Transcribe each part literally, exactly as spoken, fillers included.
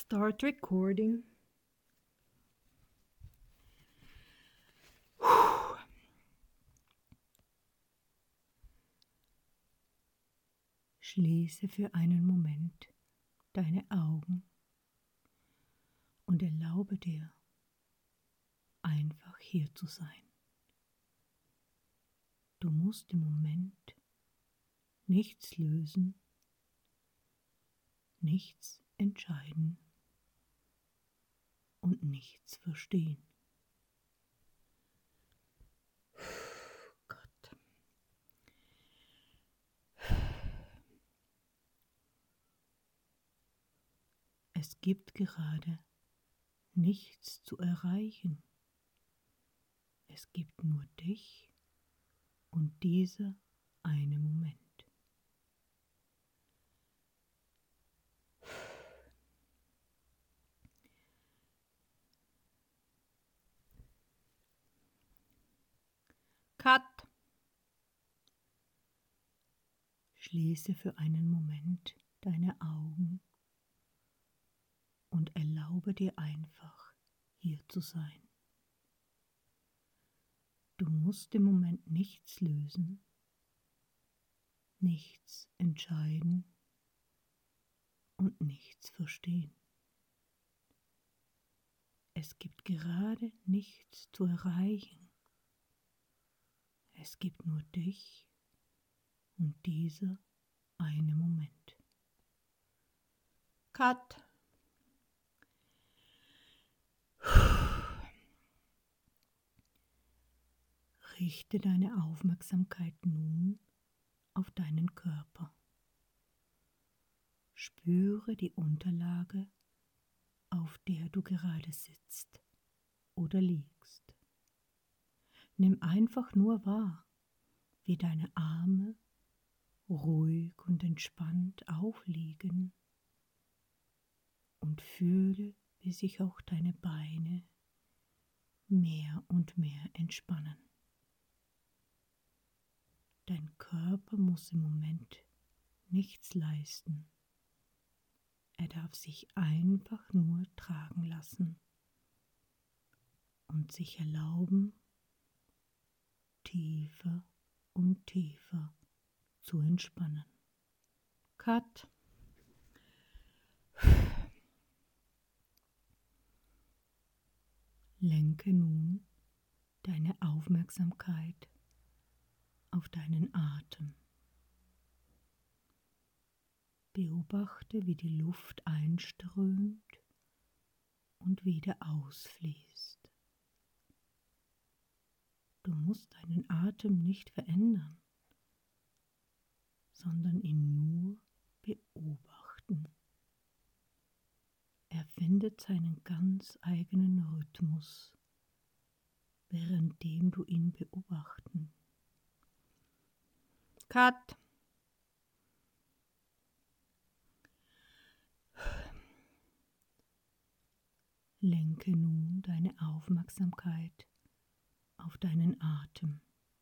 Start recording. Schließe für einen Moment deine Augen und erlaube dir, einfach hier zu sein. Du musst im Moment nichts lösen, nichts entscheiden und nichts verstehen. Gott. Es gibt gerade nichts zu erreichen. Es gibt nur dich und dieser eine Moment. Cut. Schließe für einen Moment deine Augen und erlaube dir einfach, hier zu sein. Du musst im Moment nichts lösen, nichts entscheiden und nichts verstehen. Es gibt gerade nichts zu erreichen. Es gibt nur dich und dieser eine Moment. Cut. Richte deine Aufmerksamkeit nun auf deinen Körper. Spüre die Unterlage, auf der du gerade sitzt oder liegst. Nimm einfach nur wahr, wie deine Arme ruhig und entspannt aufliegen und fühle, wie sich auch deine Beine mehr und mehr entspannen. Dein Körper muss im Moment nichts leisten. Er darf sich einfach nur tragen lassen und sich erlauben, tiefer und tiefer zu entspannen. Cut. Lenke nun deine Aufmerksamkeit auf deinen Atem. Beobachte, wie die Luft einströmt und wieder ausfließt. Du musst deinen Atem nicht verändern, sondern ihn nur beobachten. Er findet seinen ganz eigenen Rhythmus, währenddem du ihn beobachten. Cut. Lenke nun deine Aufmerksamkeit auf deinen Atem.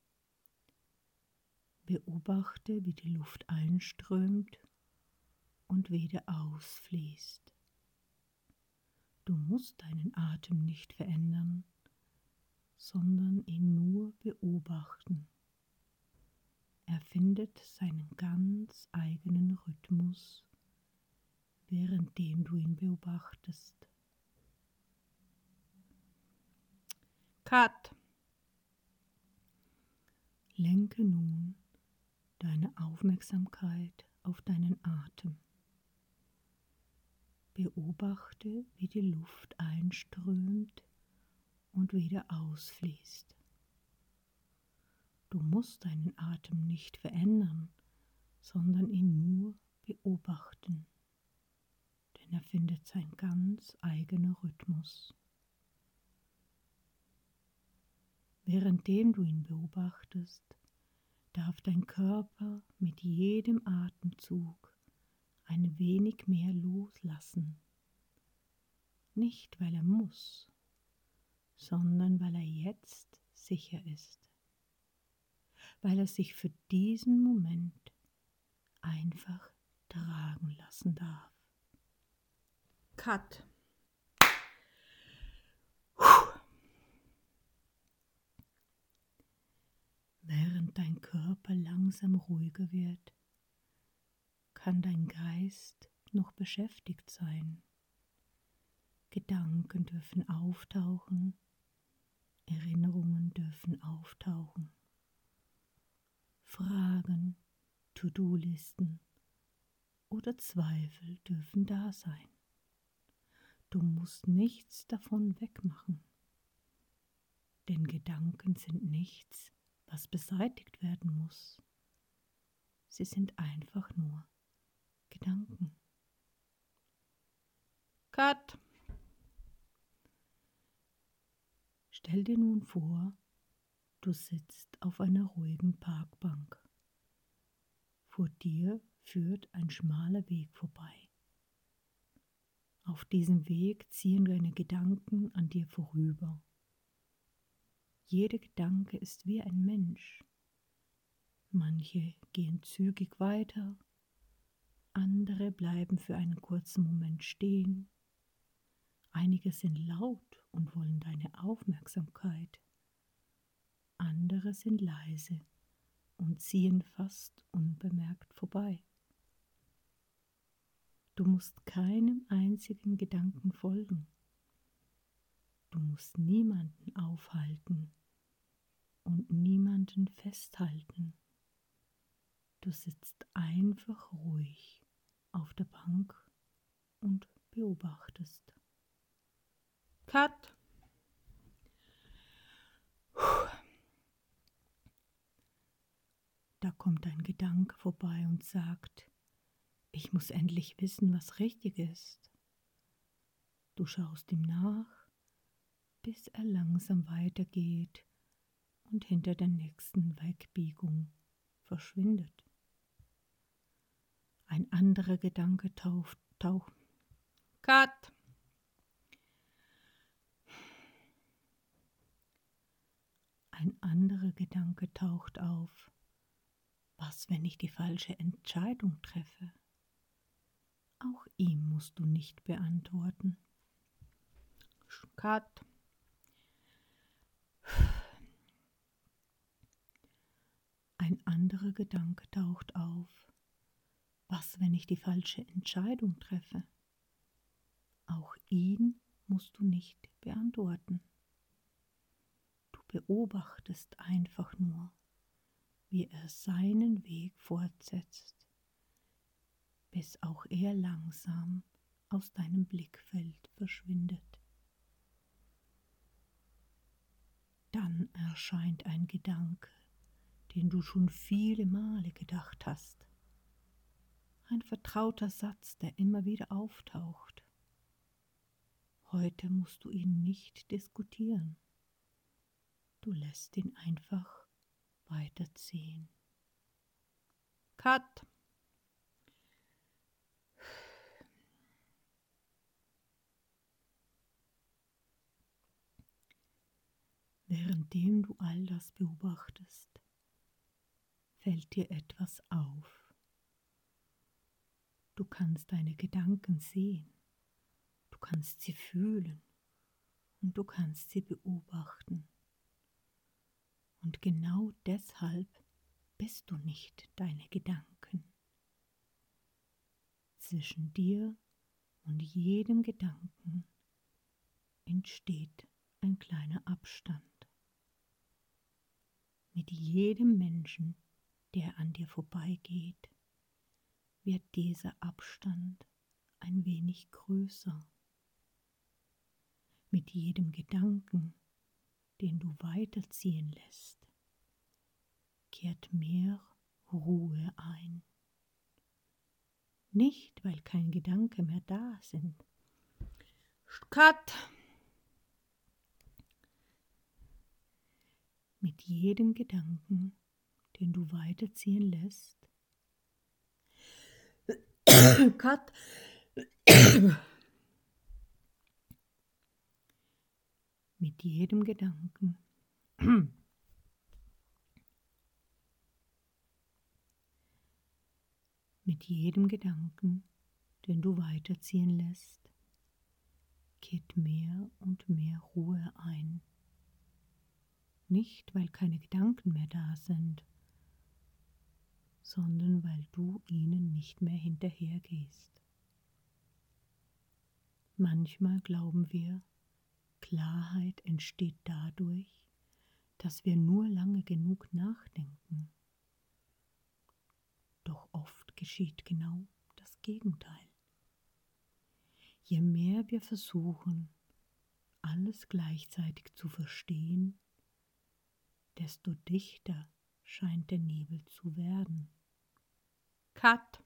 Beobachte, wie die Luft einströmt und wieder ausfließt. Du musst deinen Atem nicht verändern, sondern ihn nur beobachten. Er findet seinen ganz eigenen Rhythmus, währenddem du ihn beobachtest. Cut. Lenke nun deine Aufmerksamkeit auf deinen Atem. Beobachte, wie die Luft einströmt und wieder ausfließt. Du musst deinen Atem nicht verändern, sondern ihn nur beobachten, denn er findet seinen ganz eigenen Rhythmus. Währenddem du ihn beobachtest, darf dein Körper mit jedem Atemzug ein wenig mehr loslassen. Nicht, weil er muss, sondern weil er jetzt sicher ist. Weil er sich für diesen Moment einfach tragen lassen darf. Cut. Während dein Körper langsam ruhiger wird, kann dein Geist noch beschäftigt sein. Gedanken dürfen auftauchen, Erinnerungen dürfen auftauchen, Fragen, To-Do-Listen oder Zweifel dürfen da sein. Du musst nichts davon wegmachen, denn Gedanken sind nichts, was beseitigt werden muss. Sie sind einfach nur Gedanken. Cut! Stell dir nun vor, du sitzt auf einer ruhigen Parkbank. Vor dir führt ein schmaler Weg vorbei. Auf diesem Weg ziehen deine Gedanken an dir vorüber. Jeder Gedanke ist wie ein Mensch. Manche gehen zügig weiter, andere bleiben für einen kurzen Moment stehen. Einige sind laut und wollen deine Aufmerksamkeit. Andere sind leise und ziehen fast unbemerkt vorbei. Du musst keinem einzigen Gedanken folgen. Du musst niemanden aufhalten und niemanden festhalten. Du sitzt einfach ruhig auf der Bank und beobachtest. Cut! Da kommt ein Gedanke vorbei und sagt, ich muss endlich wissen, was richtig ist. Du schaust ihm nach, bis er langsam weitergeht und hinter der nächsten Wegbiegung verschwindet. Ein anderer Gedanke taucht, taucht. Cut! Ein anderer Gedanke taucht auf. Was, wenn ich die falsche Entscheidung treffe? Auch ihm musst du nicht beantworten. Cut. Ein anderer Gedanke taucht auf. Was, wenn ich die falsche Entscheidung treffe? Auch ihn musst du nicht beantworten. Du beobachtest einfach nur, wie er seinen Weg fortsetzt, bis auch er langsam aus deinem Blickfeld verschwindet. Dann erscheint ein Gedanke, den du schon viele Male gedacht hast. Ein vertrauter Satz, der immer wieder auftaucht. Heute musst du ihn nicht diskutieren. Du lässt ihn einfach weiterziehen. Cut! Währenddem du all das beobachtest, fällt dir etwas auf. Du kannst deine Gedanken sehen, du kannst sie fühlen und du kannst sie beobachten. Und genau deshalb bist du nicht deine Gedanken. Zwischen dir und jedem Gedanken entsteht ein kleiner Abstand. Mit jedem Menschen, der an dir vorbeigeht, wird dieser Abstand ein wenig größer. Mit jedem Gedanken, den du weiterziehen lässt, kehrt mehr Ruhe ein. Nicht, weil kein Gedanke mehr da sind. Cut! Mit jedem Gedanken, den du weiterziehen lässt, Cut! Mit jedem Gedanken, mit jedem Gedanken, den du weiterziehen lässt, kehrt mehr und mehr Ruhe ein. Nicht, weil keine Gedanken mehr da sind, sondern weil du ihnen nicht mehr hinterhergehst. Manchmal glauben wir, Klarheit entsteht dadurch, dass wir nur lange genug nachdenken. Doch oft geschieht genau das Gegenteil. Je mehr wir versuchen, alles gleichzeitig zu verstehen, desto dichter scheint der Nebel zu werden. Cut!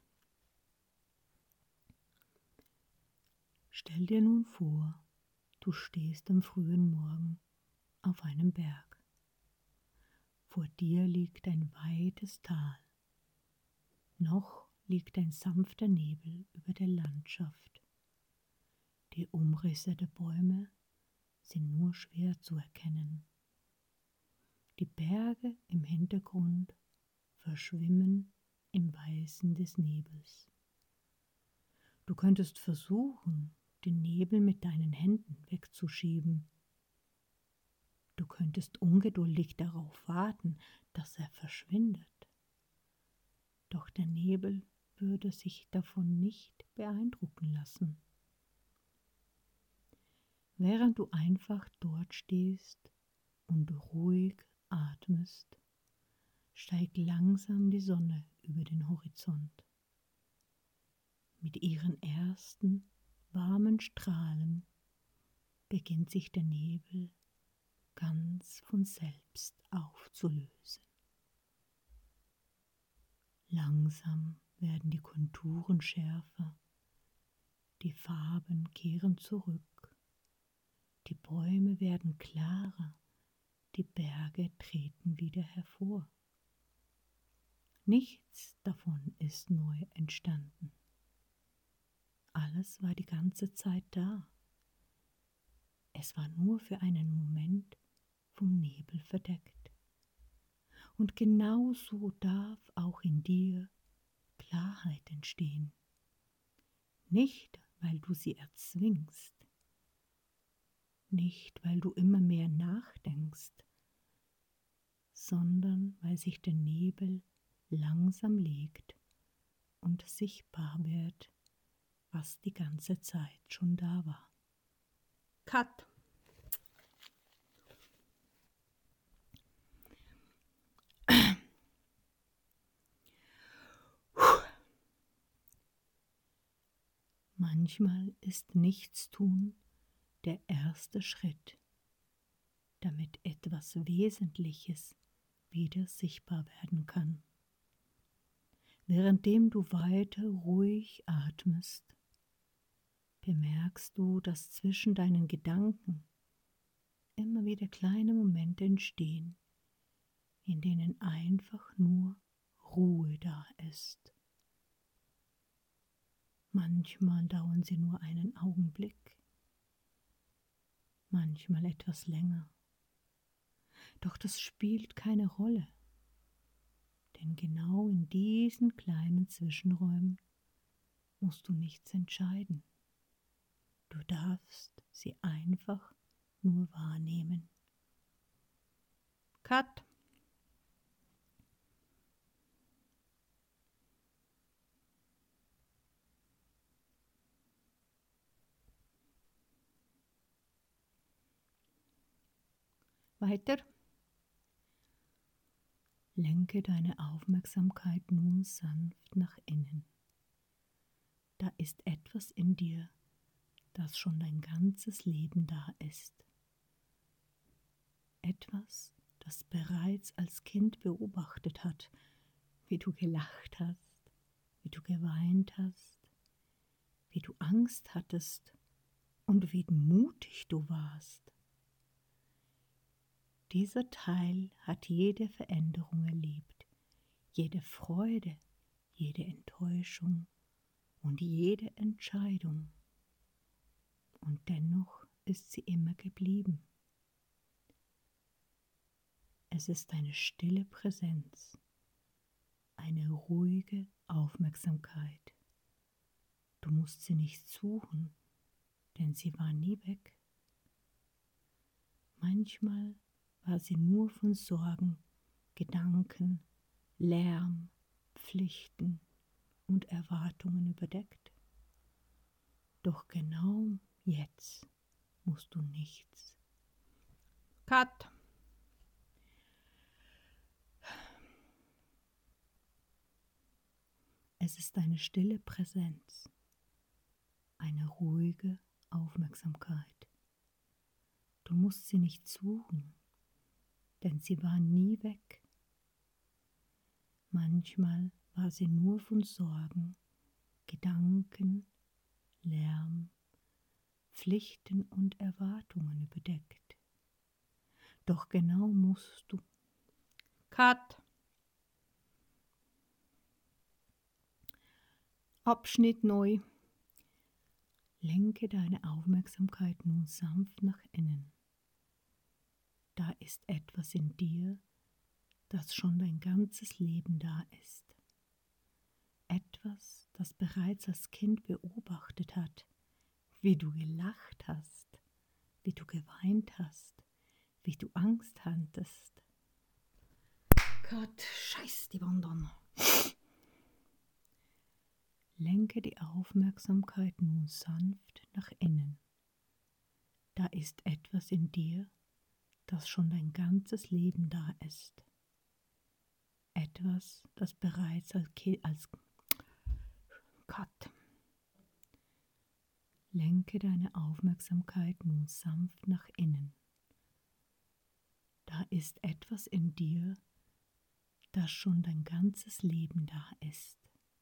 Stell dir nun vor, du stehst am frühen Morgen auf einem Berg. Vor dir liegt ein weites Tal. Noch liegt ein sanfter Nebel über der Landschaft. Die Umrisse der Bäume sind nur schwer zu erkennen. Die Berge im Hintergrund verschwimmen im Weißen des Nebels. Du könntest versuchen, den Nebel mit deinen Händen wegzuschieben. Du könntest ungeduldig darauf warten, dass er verschwindet. Doch der Nebel würde sich davon nicht beeindrucken lassen. Während du einfach dort stehst und ruhig atmest, steigt langsam die Sonne über den Horizont. Mit ihren ersten warmen Strahlen beginnt sich der Nebel ganz von selbst aufzulösen. Langsam werden die Konturen schärfer, die Farben kehren zurück, die Bäume werden klarer, die Berge treten wieder hervor. Nichts davon ist neu entstanden. Alles war die ganze Zeit da. Es war nur für einen Moment vom Nebel verdeckt. Und genau so darf auch in dir Klarheit entstehen. Nicht, weil du sie erzwingst, nicht, weil du immer mehr nachdenkst, sondern weil sich der Nebel langsam legt und sichtbar wird, was die ganze Zeit schon da war. Cut! Manchmal ist Nichtstun der erste Schritt, damit etwas Wesentliches wieder sichtbar werden kann. Währenddem du weiter ruhig atmest, bemerkst du, dass zwischen deinen Gedanken immer wieder kleine Momente entstehen, in denen einfach nur Ruhe da ist. Manchmal dauern sie nur einen Augenblick, manchmal etwas länger. Doch das spielt keine Rolle, denn genau in diesen kleinen Zwischenräumen musst du nichts entscheiden. Du darfst sie einfach nur wahrnehmen. Cut! Weiter. Lenke deine Aufmerksamkeit nun sanft nach innen. Da ist etwas in dir, das schon dein ganzes Leben da ist. Etwas, das bereits als Kind beobachtet hat, wie du gelacht hast, wie du geweint hast, wie du Angst hattest und wie mutig du warst. Dieser Teil hat jede Veränderung erlebt, jede Freude, jede Enttäuschung und jede Entscheidung. Und dennoch ist sie immer geblieben. Es ist eine stille Präsenz, eine ruhige Aufmerksamkeit. Du musst sie nicht suchen, denn sie war nie weg. Manchmal war sie nur von Sorgen, Gedanken, Lärm, Pflichten und Erwartungen überdeckt. Doch genau jetzt musst du nichts. Cut! Es ist eine stille Präsenz, eine ruhige Aufmerksamkeit. Du musst sie nicht suchen, denn sie war nie weg. Manchmal war sie nur von Sorgen, Gedanken, Lärm, Pflichten und Erwartungen überdeckt. Doch genau musst du. Cut! Abschnitt neu. Lenke deine Aufmerksamkeit nun sanft nach innen. Da ist etwas in dir, das schon dein ganzes Leben da ist. Etwas, das bereits als Kind beobachtet hat, wie du gelacht hast, wie du geweint hast, wie du Angst hattest. Gott, scheiß die Wand an. Lenke die Aufmerksamkeit nun sanft nach innen. Da ist etwas in dir, das schon dein ganzes Leben da ist. Etwas, das bereits als Kind, als Gott. Lenke deine Aufmerksamkeit nun sanft nach innen. Da ist etwas in dir, das schon dein ganzes Leben da ist.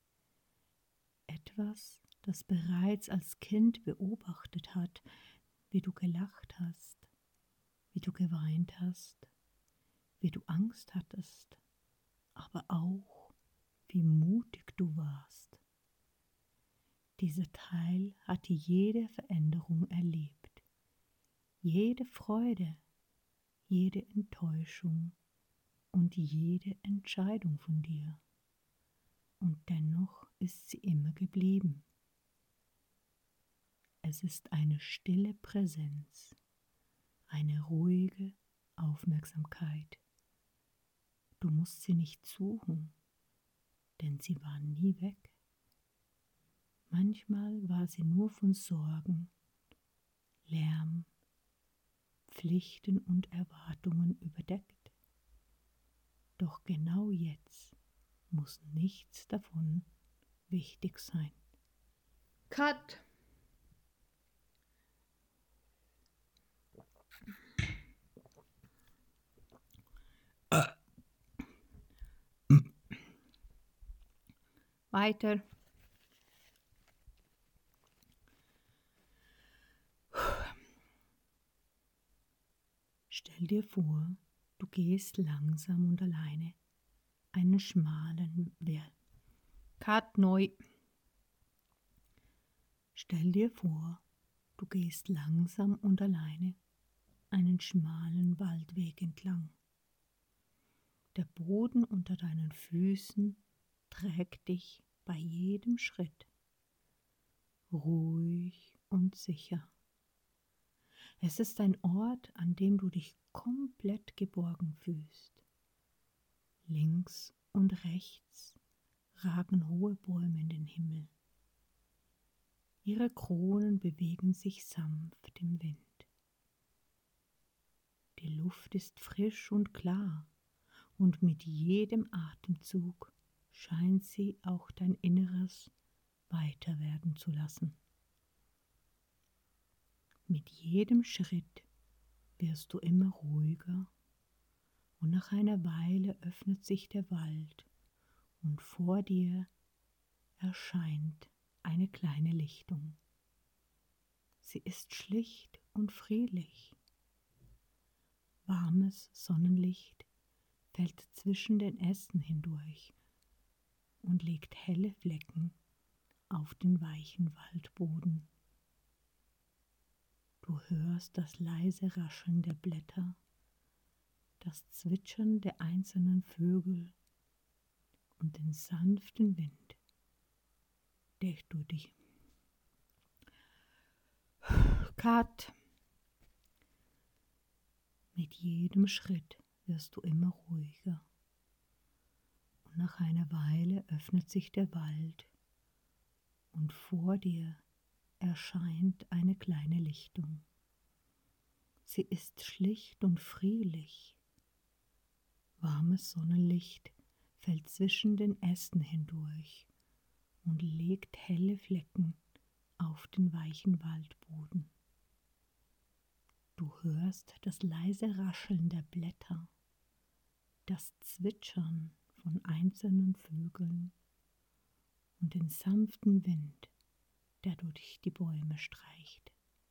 Etwas, das bereits als Kind beobachtet hat, wie du gelacht hast, wie du geweint hast, wie du Angst hattest, aber auch, wie mutig du warst. Dieser Teil hatte jede Veränderung erlebt, jede Freude, jede Enttäuschung und jede Entscheidung von dir. Und dennoch ist sie immer geblieben. Es ist eine stille Präsenz, eine ruhige Aufmerksamkeit. Du musst sie nicht suchen, denn sie war nie weg. Manchmal war sie nur von Sorgen, Lärm, Pflichten und Erwartungen überdeckt. Doch genau jetzt muss nichts davon wichtig sein. Cut! Weiter. Stell dir vor, du gehst langsam und alleine einen schmalen Weg. Cut neu. Stell dir vor, du gehst langsam und alleine einen schmalen Waldweg entlang. Der Boden unter deinen Füßen trägt dich bei jedem Schritt, ruhig und sicher. Es ist ein Ort, an dem du dich komplett geborgen fühlst. Links und rechts ragen hohe Bäume in den Himmel. Ihre Kronen bewegen sich sanft im Wind. Die Luft ist frisch und klar und mit jedem Atemzug scheint sie auch dein Inneres weiter werden zu lassen. Mit jedem Schritt wirst du immer ruhiger und nach einer Weile öffnet sich der Wald und vor dir erscheint eine kleine Lichtung. Sie ist schlicht und friedlich. Warmes Sonnenlicht fällt zwischen den Ästen hindurch und legt helle Flecken auf den weichen Waldboden. Du hörst das leise Rascheln der Blätter, das Zwitschern der einzelnen Vögel und den sanften Wind, der durch dich Cut. Mit jedem Schritt wirst du immer ruhiger. Und nach einer Weile öffnet sich der Wald und vor dir erscheint eine kleine Lichtung. Sie ist schlicht und friedlich. Warmes Sonnenlicht fällt zwischen den Ästen hindurch und legt helle Flecken auf den weichen Waldboden. Du hörst das leise Rascheln der Blätter, das Zwitschern von einzelnen Vögeln und den sanften Wind, der durch die Bäume streicht.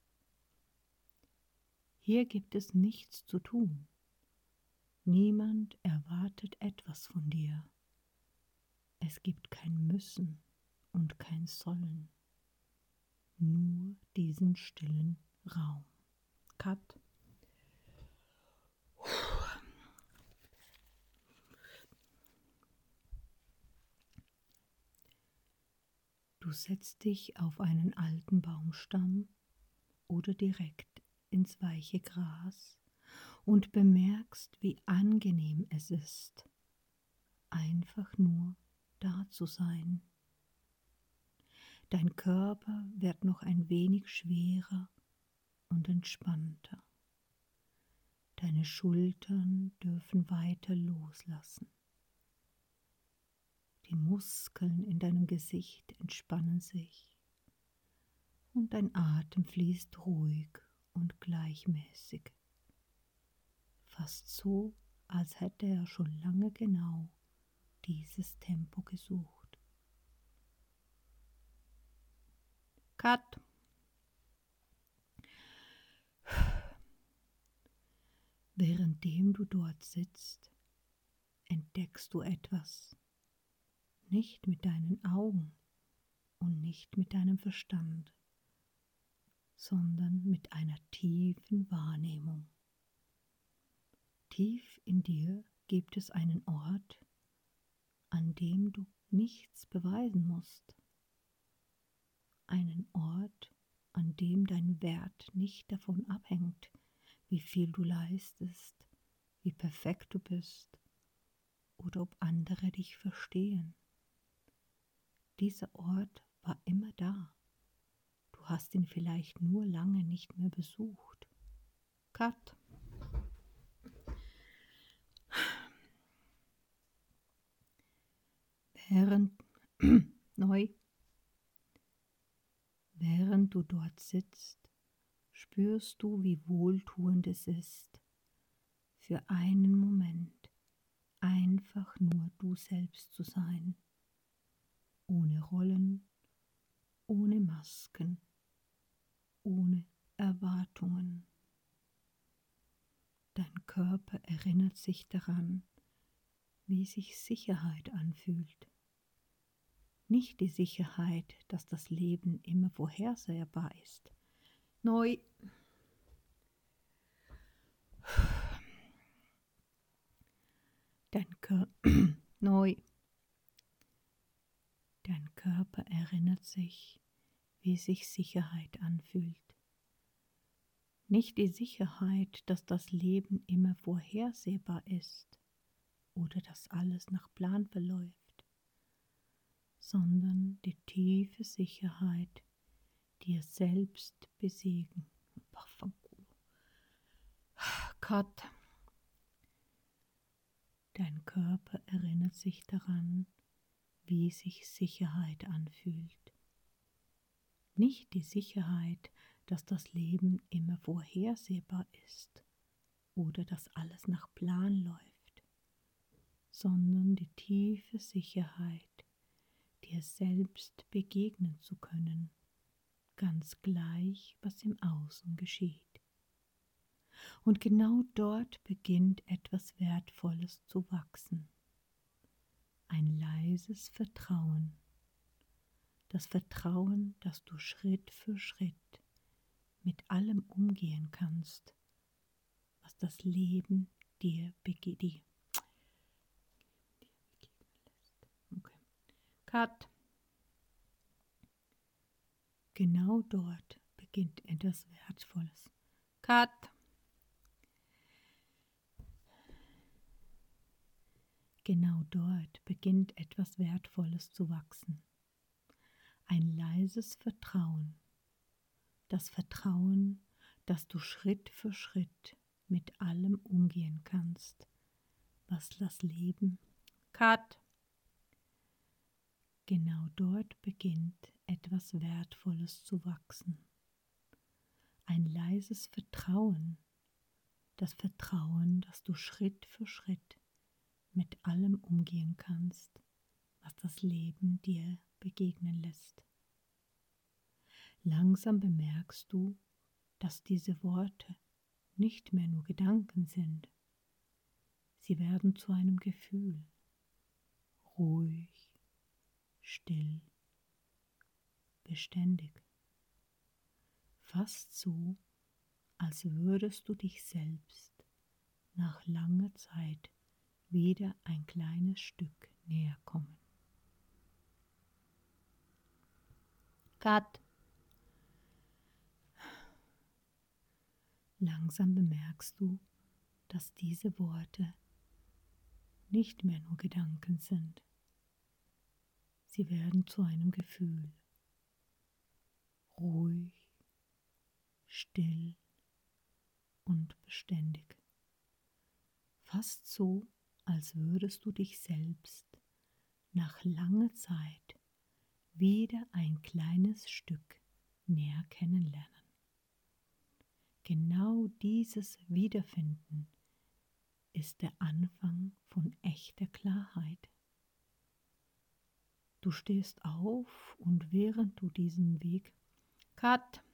Hier gibt es nichts zu tun. Niemand erwartet etwas von dir. Es gibt kein Müssen und kein Sollen. Nur diesen stillen Raum. Cut. Du setzt dich auf einen alten Baumstamm oder direkt ins weiche Gras und bemerkst, wie angenehm es ist, einfach nur da zu sein. Dein Körper wird noch ein wenig schwerer und entspannter. Deine Schultern dürfen weiter loslassen. Die Muskeln in deinem Gesicht entspannen sich und dein Atem fließt ruhig und gleichmäßig. Fast so, als hätte er schon lange genau dieses Tempo gesucht. Cut. Währenddem du dort sitzt, entdeckst du etwas. Nicht mit deinen Augen und nicht mit deinem Verstand, sondern mit einer tiefen Wahrnehmung. Tief in dir gibt es einen Ort, an dem du nichts beweisen musst. Einen Ort, an dem dein Wert nicht davon abhängt, wie viel du leistest, wie perfekt du bist oder ob andere dich verstehen. Dieser Ort war immer da. Du hast ihn vielleicht nur lange nicht mehr besucht. Cut. Während, neu, während du dort sitzt, spürst du, wie wohltuend es ist, für einen Moment einfach nur du selbst zu sein, ohne Rollen, ohne Masken, ohne Erwartungen. Dein Körper erinnert sich daran, wie sich Sicherheit anfühlt. Nicht die Sicherheit, dass das Leben immer vorhersehbar ist. Neu. Dein Körper, neu. Dein Körper erinnert sich, wie sich Sicherheit anfühlt. Nicht die Sicherheit, dass das Leben immer vorhersehbar ist oder dass alles nach Plan verläuft, sondern die tiefe Sicherheit, dir selbst besiegen. Cut. Dein Körper erinnert sich daran, wie sich Sicherheit anfühlt. Nicht die Sicherheit, dass das Leben immer vorhersehbar ist oder dass alles nach Plan läuft, sondern die tiefe Sicherheit, dir selbst begegnen zu können, ganz gleich, was im Außen geschieht. Und genau dort beginnt etwas Wertvolles zu wachsen. Ein leises Vertrauen. Das Vertrauen, dass du Schritt für Schritt mit allem umgehen kannst, was das Leben dir begegnet. Okay. Cut. Genau dort beginnt etwas Wertvolles. Cut. Genau dort beginnt etwas Wertvolles zu wachsen. Ein leises Vertrauen. Das Vertrauen, dass du Schritt für Schritt mit allem umgehen kannst, was das Leben Cut. Genau dort beginnt etwas Wertvolles zu wachsen. Ein leises Vertrauen, das Vertrauen, dass du Schritt für Schritt mit allem umgehen kannst, was das Leben dir begegnen lässt. Langsam bemerkst du, dass diese Worte nicht mehr nur Gedanken sind. Sie werden zu einem Gefühl, ruhig, still, beständig. Fast so, als würdest du dich selbst nach langer Zeit wieder ein kleines Stück näher kommen. Cut. Langsam bemerkst du, dass diese Worte nicht mehr nur Gedanken sind. Sie werden zu einem Gefühl, ruhig, still und beständig. Fast so, als würdest du dich selbst nach langer Zeit wieder ein kleines Stück näher kennenlernen. Genau dieses Wiederfinden ist der Anfang von echter Klarheit. Du stehst auf und während du diesen Weg Cut.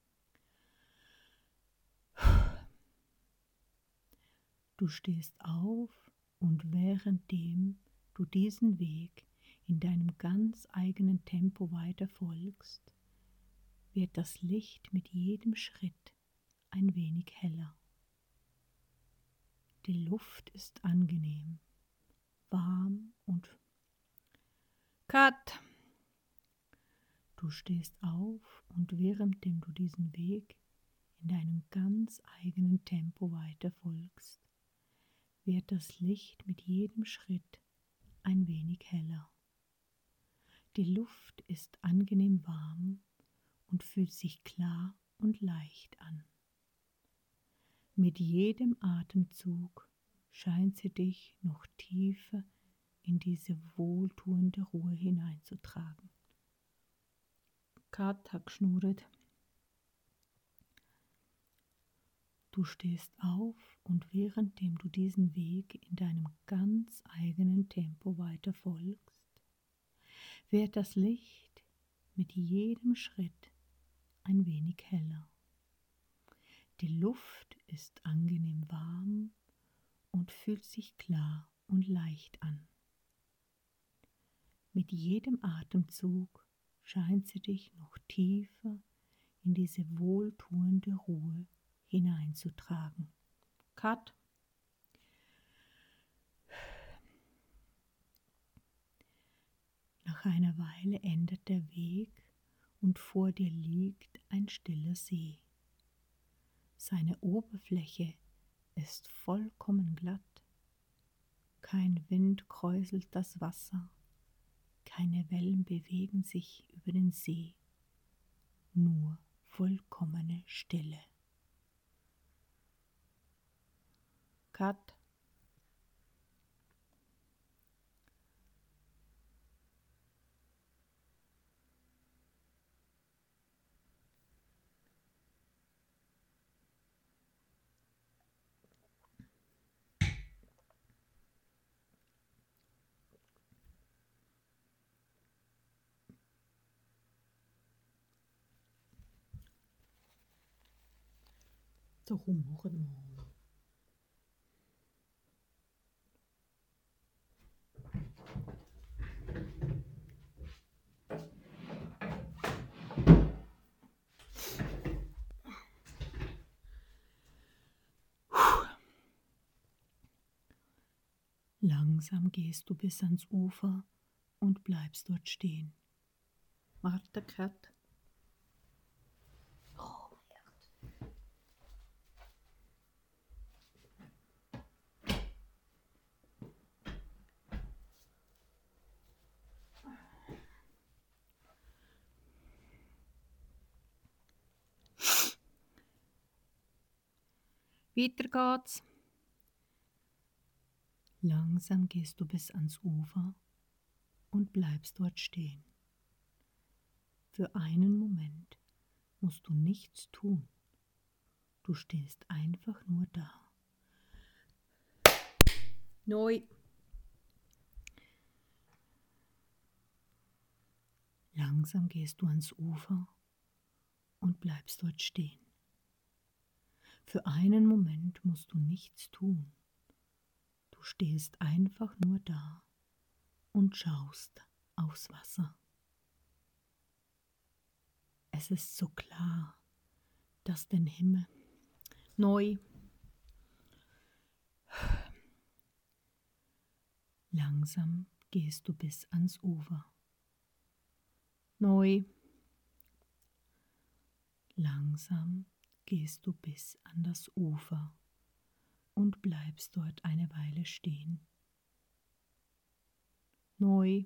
Du stehst auf und währenddem du diesen Weg in deinem ganz eigenen Tempo weiter folgst, wird das Licht mit jedem Schritt ein wenig heller. Die Luft ist angenehm, warm und Cut. Du stehst auf und währenddem du diesen Weg in deinem ganz eigenen Tempo weiter folgst, wird das Licht mit jedem Schritt ein wenig heller. Die Luft ist angenehm warm und fühlt sich klar und leicht an. Mit jedem Atemzug scheint sie dich noch tiefer in diese wohltuende Ruhe hineinzutragen. Kat hat geschnurrt. Du stehst auf und währenddem du diesen Weg in deinem ganz eigenen Tempo weiter folgst, wird das Licht mit jedem Schritt ein wenig heller. Die Luft ist angenehm warm und fühlt sich klar und leicht an. Mit jedem Atemzug scheint sie dich noch tiefer in diese wohltuende Ruhe hineinzutragen. Cut. Nach einer Weile endet der Weg und vor dir liegt ein stiller See. Seine Oberfläche ist vollkommen glatt. Kein Wind kräuselt das Wasser, keine Wellen bewegen sich über den See, nur vollkommene Stille. Cut. So rummachen wir. Langsam gehst du bis ans Ufer und bleibst dort stehen. Warte, Kat. Weiter geht's. Langsam gehst du bis ans Ufer und bleibst dort stehen. Für einen Moment musst du nichts tun. Du stehst einfach nur da. Neu. Langsam gehst du ans Ufer und bleibst dort stehen. Für einen Moment musst du nichts tun. Du stehst einfach nur da und schaust aufs Wasser. Es ist so klar, dass den Himmel neu. Langsam gehst du bis ans Ufer. Neu. Langsam gehst du bis an das Ufer und bleibst dort eine Weile stehen. Neu.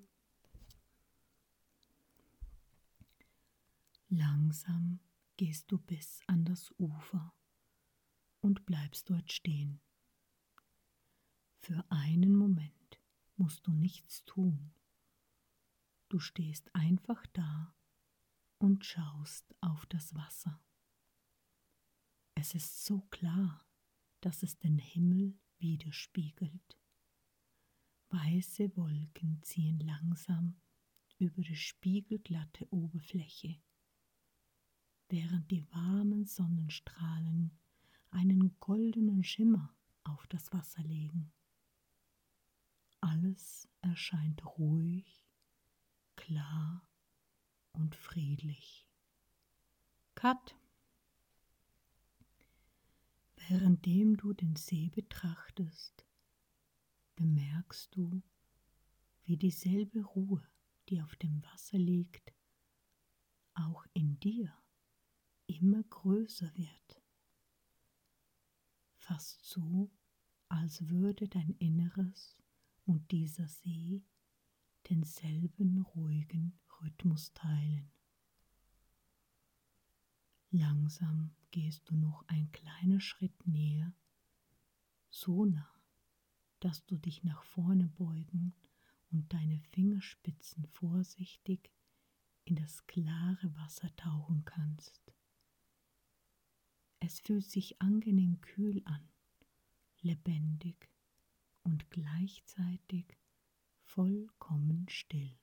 Langsam gehst du bis an das Ufer und bleibst dort stehen. Für einen Moment musst du nichts tun. Du stehst einfach da und schaust auf das Wasser. Es ist so klar, dass es den Himmel widerspiegelt. Weiße Wolken ziehen langsam über die spiegelglatte Oberfläche, während die warmen Sonnenstrahlen einen goldenen Schimmer auf das Wasser legen. Alles erscheint ruhig, klar und friedlich. Cut. Währenddem du den See betrachtest, bemerkst du, wie dieselbe Ruhe, die auf dem Wasser liegt, auch in dir immer größer wird. Fast so, als würde dein Inneres und dieser See denselben ruhigen Rhythmus teilen. Langsam gehst du noch ein kleiner Schritt näher, so nah, dass du dich nach vorne beugen und deine Fingerspitzen vorsichtig in das klare Wasser tauchen kannst. Es fühlt sich angenehm kühl an, lebendig und gleichzeitig vollkommen still.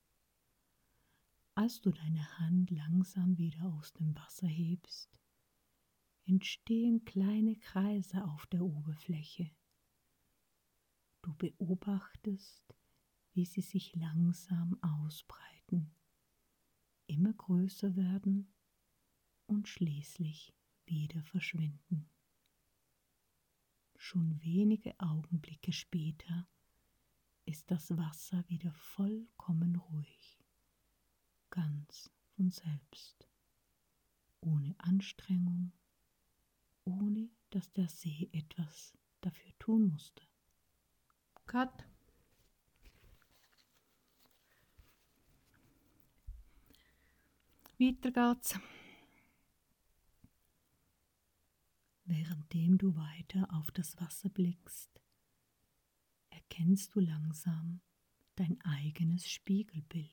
Als du deine Hand langsam wieder aus dem Wasser hebst, entstehen kleine Kreise auf der Oberfläche. Du beobachtest, wie sie sich langsam ausbreiten, immer größer werden und schließlich wieder verschwinden. Schon wenige Augenblicke später ist das Wasser wieder vollkommen ruhig, ganz von selbst, ohne Anstrengung, ohne dass der See etwas dafür tun musste. Cut. Weiter geht's. Währenddem du weiter auf das Wasser blickst, erkennst du langsam dein eigenes Spiegelbild.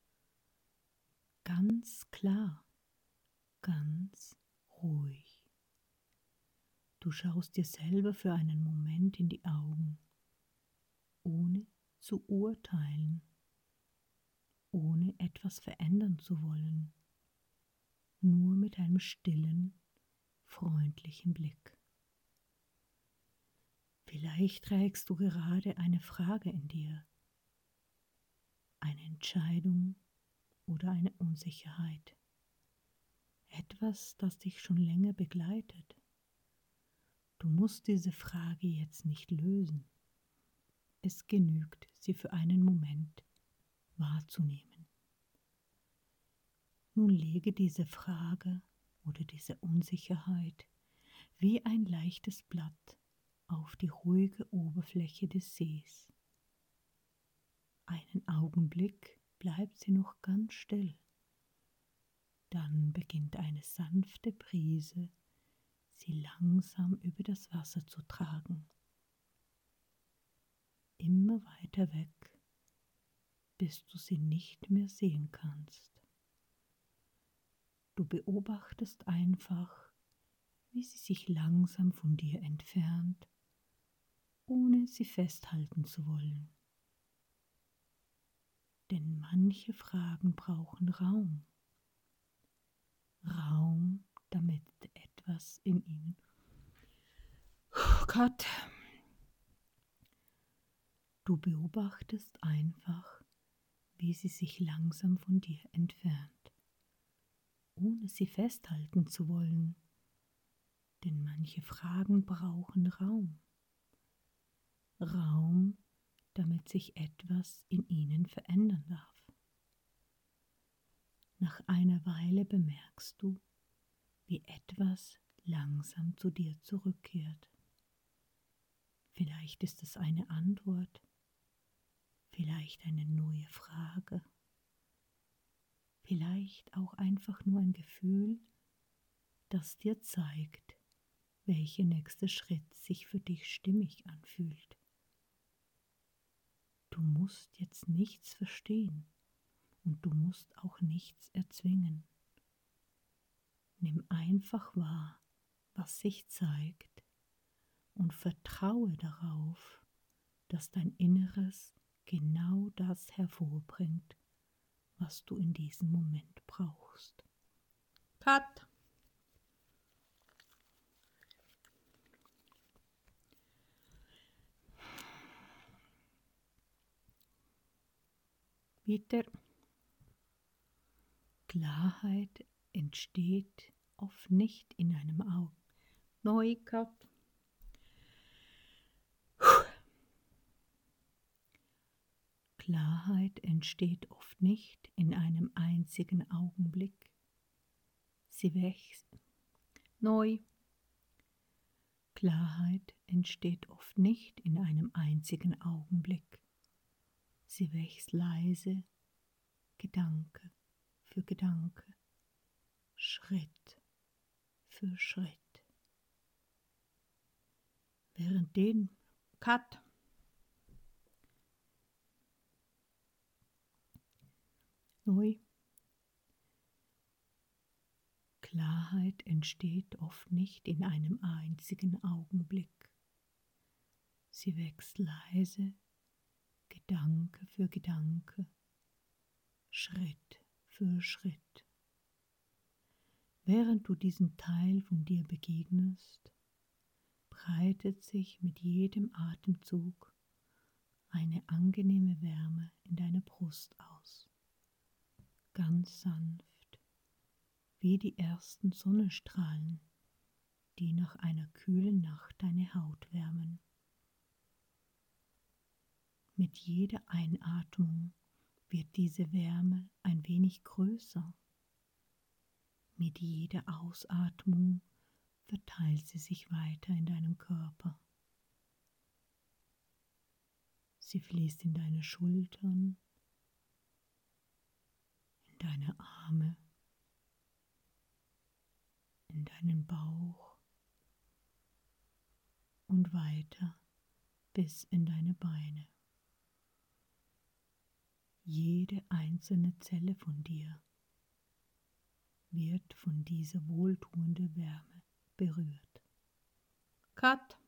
Ganz klar, ganz ruhig. Du schaust dir selber für einen Moment in die Augen, ohne zu urteilen, ohne etwas verändern zu wollen, nur mit einem stillen, freundlichen Blick. Vielleicht trägst du gerade eine Frage in dir, eine Entscheidung oder eine Unsicherheit, etwas, das dich schon länger begleitet. Du musst diese Frage jetzt nicht lösen. Es genügt, sie für einen Moment wahrzunehmen. Nun lege diese Frage oder diese Unsicherheit wie ein leichtes Blatt auf die ruhige Oberfläche des Sees. Einen Augenblick bleibt sie noch ganz still. Dann beginnt eine sanfte Brise, sie langsam über das Wasser zu tragen. Immer weiter weg, bis du sie nicht mehr sehen kannst. Du beobachtest einfach, wie sie sich langsam von dir entfernt, ohne sie festhalten zu wollen. Denn manche Fragen brauchen Raum. Raum, damit etwas in ihnen... Oh Gott! Du beobachtest einfach, wie sie sich langsam von dir entfernt, ohne sie festhalten zu wollen. Denn manche Fragen brauchen Raum. Raum, damit sich etwas in ihnen verändern darf. Nach einer Weile bemerkst du, wie etwas langsam zu dir zurückkehrt. Vielleicht ist es eine Antwort, vielleicht eine neue Frage, vielleicht auch einfach nur ein Gefühl, das dir zeigt, welcher nächste Schritt sich für dich stimmig anfühlt. Du musst jetzt nichts verstehen und du musst auch nichts erzwingen. Nimm einfach wahr, was sich zeigt und vertraue darauf, dass dein Inneres genau das hervorbringt, was du in diesem Moment brauchst. Cut! Wieder. Klarheit entsteht oft nicht in einem Auge. Neuigkeit. Klarheit entsteht oft nicht in einem einzigen Augenblick. Sie wächst neu. Klarheit entsteht oft nicht in einem einzigen Augenblick. Sie wächst leise, Gedanke für Gedanke, Schritt für Schritt. Während den Cut neu. Klarheit entsteht oft nicht in einem einzigen Augenblick. Sie wächst leise, Gedanke für Gedanke, Schritt für Schritt. Während du diesem Teil von dir begegnest, breitet sich mit jedem Atemzug eine angenehme Wärme in deiner Brust aus. Ganz sanft, wie die ersten Sonnenstrahlen, die nach einer kühlen Nacht deine Haut wärmen. Mit jeder Einatmung wird diese Wärme ein wenig größer. Mit jeder Ausatmung verteilt sie sich weiter in deinem Körper. Sie fließt in deine Schultern, in deine Arme, in deinen Bauch und weiter bis in deine Beine. Jede einzelne Zelle von dir wird von dieser wohltuenden Wärme berührt. Cut!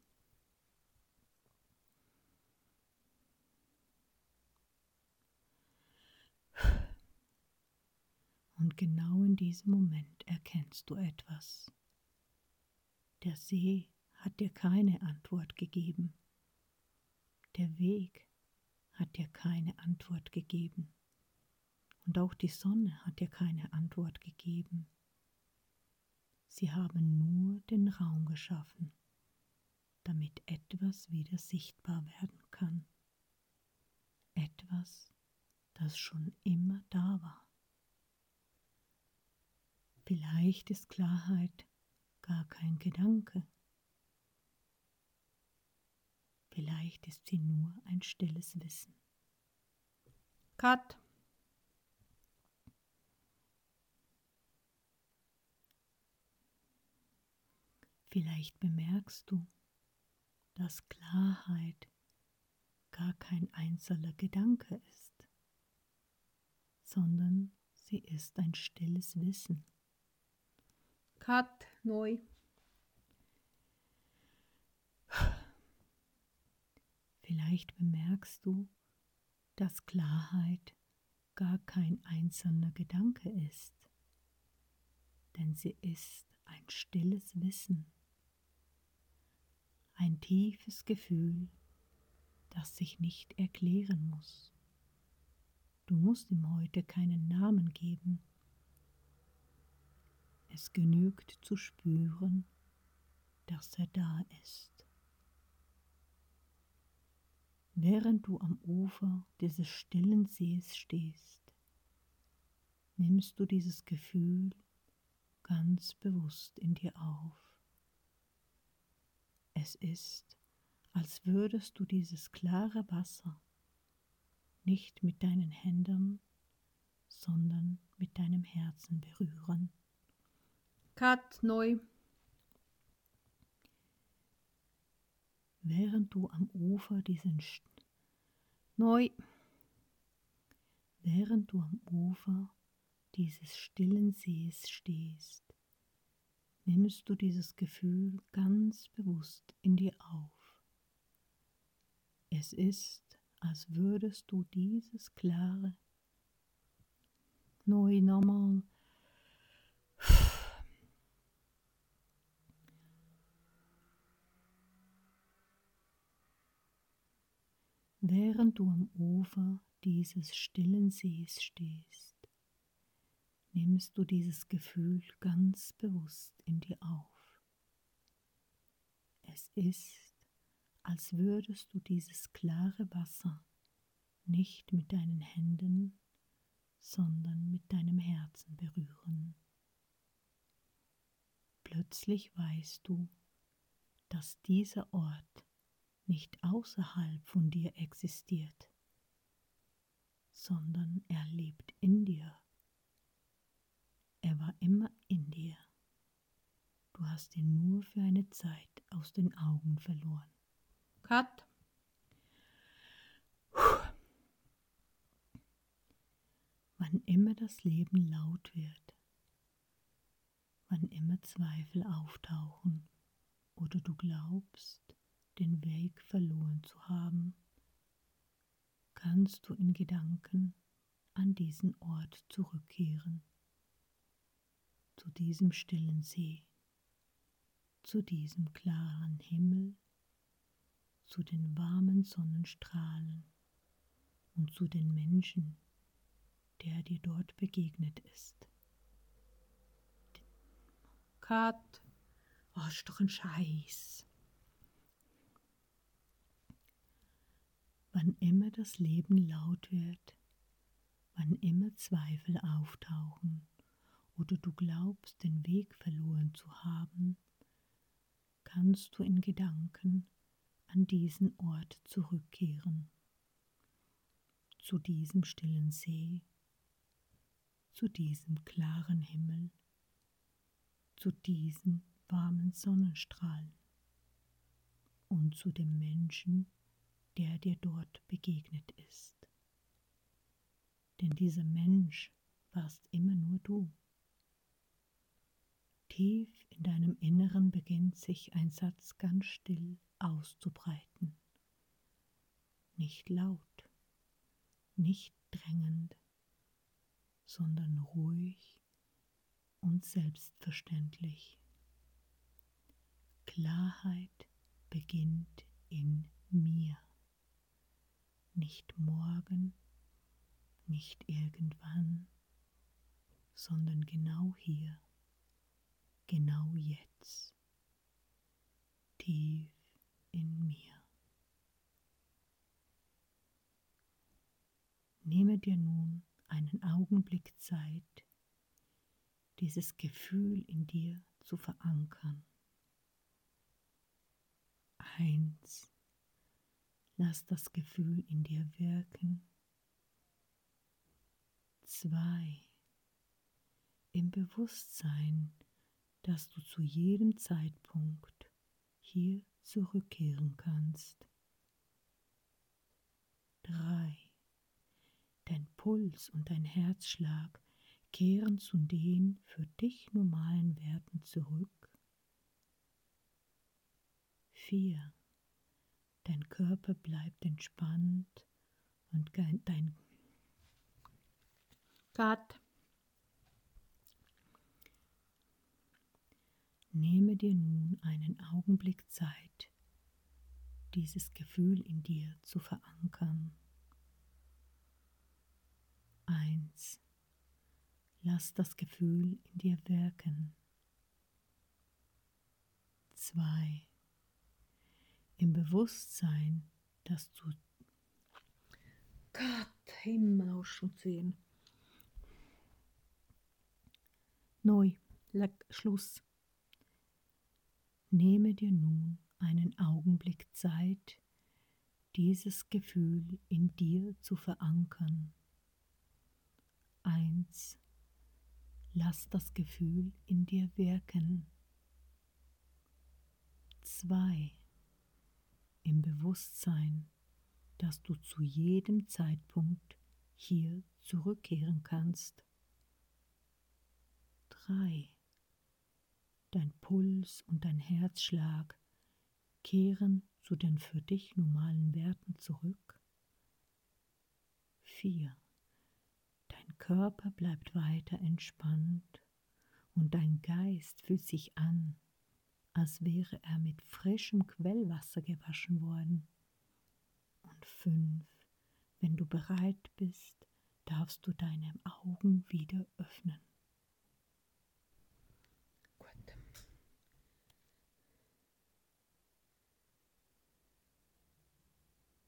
Und genau in diesem Moment erkennst du etwas. Der See hat dir keine Antwort gegeben. Der Weg hat dir keine Antwort gegeben. Und auch die Sonne hat dir keine Antwort gegeben. Sie haben nur den Raum geschaffen, damit etwas wieder sichtbar werden kann. Etwas, das schon immer da war. Vielleicht ist Klarheit gar kein Gedanke. Vielleicht ist sie nur ein stilles Wissen. Cut! Vielleicht bemerkst du, dass Klarheit gar kein einzelner Gedanke ist, sondern sie ist ein stilles Wissen. Cut, neu. Vielleicht bemerkst du, dass Klarheit gar kein einzelner Gedanke ist, denn sie ist ein stilles Wissen, ein tiefes Gefühl, das sich nicht erklären muss. Du musst ihm heute keinen Namen geben. Es genügt zu spüren, dass er da ist. Während du am Ufer dieses stillen Sees stehst, nimmst du dieses Gefühl ganz bewusst in dir auf. Es ist, als würdest du dieses klare Wasser nicht mit deinen Händen, sondern mit deinem Herzen berühren. Cut, neu. Während du am Ufer diesen St- neu, während du am Ufer dieses stillen Sees stehst, nimmst du dieses Gefühl ganz bewusst in dir auf. Es ist, als würdest du dieses klare, neu, normal, während du am Ufer dieses stillen Sees stehst, nimmst du dieses Gefühl ganz bewusst in dir auf. Es ist, als würdest du dieses klare Wasser nicht mit deinen Händen, sondern mit deinem Herzen berühren. Plötzlich weißt du, dass dieser Ort nicht außerhalb von dir existiert, sondern er lebt in dir. Er war immer in dir. Du hast ihn nur für eine Zeit aus den Augen verloren. Cut. Wann immer das Leben laut wird, wann immer Zweifel auftauchen oder du glaubst, den Weg verloren zu haben, kannst du in Gedanken an diesen Ort zurückkehren, zu diesem stillen See, zu diesem klaren Himmel, zu den warmen Sonnenstrahlen und zu den Menschen, der dir dort begegnet ist. Cut. Oh, ist doch ein Scheiß. Wann immer das Leben laut wird, wann immer Zweifel auftauchen oder du glaubst, den Weg verloren zu haben, kannst du in Gedanken an diesen Ort zurückkehren, zu diesem stillen See, zu diesem klaren Himmel, zu diesen warmen Sonnenstrahlen und zu dem Menschen, der dir dort begegnet ist. Denn dieser Mensch warst immer nur du. Tief in deinem Inneren beginnt sich ein Satz ganz still auszubreiten. Nicht laut, nicht drängend, sondern ruhig und selbstverständlich. Klarheit beginnt in mir. Nicht morgen, nicht irgendwann, sondern genau hier, genau jetzt, tief in mir. Nehme dir nun einen Augenblick Zeit, dieses Gefühl in dir zu verankern. Eins, lass das Gefühl in dir wirken. Zwei, im Bewusstsein dass du zu jedem Zeitpunkt hier zurückkehren kannst. Drei. Dein Puls und dein Herzschlag kehren zu den für dich normalen Werten zurück. Vier. Dein Körper bleibt entspannt und dein Cut. Nehme dir nun einen Augenblick Zeit, dieses Gefühl in dir zu verankern. Eins. Lass das Gefühl in dir wirken. Zwei. Im Bewusstsein, dass du Gott, Himmel aus schon sehen. neu, leck, Schluss. Nehme dir nun einen Augenblick Zeit, dieses Gefühl in dir zu verankern. Eins. Lass das Gefühl in dir wirken. Zwei. Im Bewusstsein, dass du zu jedem Zeitpunkt hier zurückkehren kannst. Drei. Dein Puls und dein Herzschlag kehren zu den für dich normalen Werten zurück. Vier. Dein Körper bleibt weiter entspannt und dein Geist fühlt sich an, als wäre er mit frischem Quellwasser gewaschen worden. Und fünf. Wenn du bereit bist, darfst du deine Augen wieder öffnen.